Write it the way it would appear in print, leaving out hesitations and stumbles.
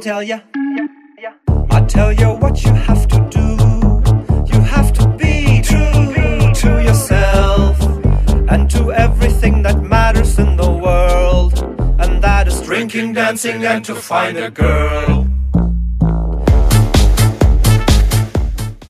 tell ya, I tell you what you have to do. You have to be true to yourself and to everything that matters in the world, and that is drinking, dancing, and to find a girl.